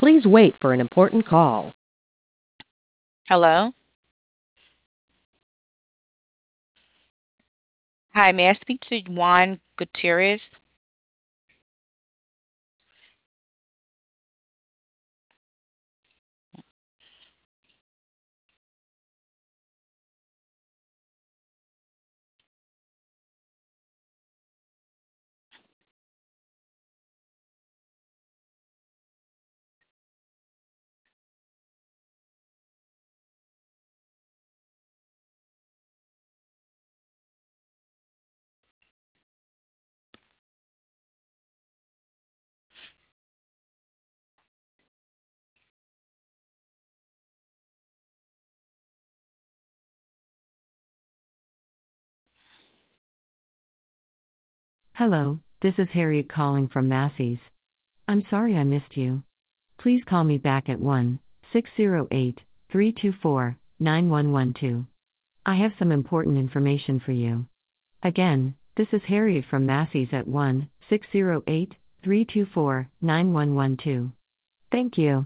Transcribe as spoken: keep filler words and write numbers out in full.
Please wait for an important call. Hello? Hi, may I speak to Juan Gutierrez? Hello, this is Harriet calling from Massey's. I'm sorry I missed you. Please call me back at one six zero eight, three two four, nine one one two. I have some important information for you. Again, this is Harriet from Massey's at one six zero eight, three two four, nine one one two. Thank you.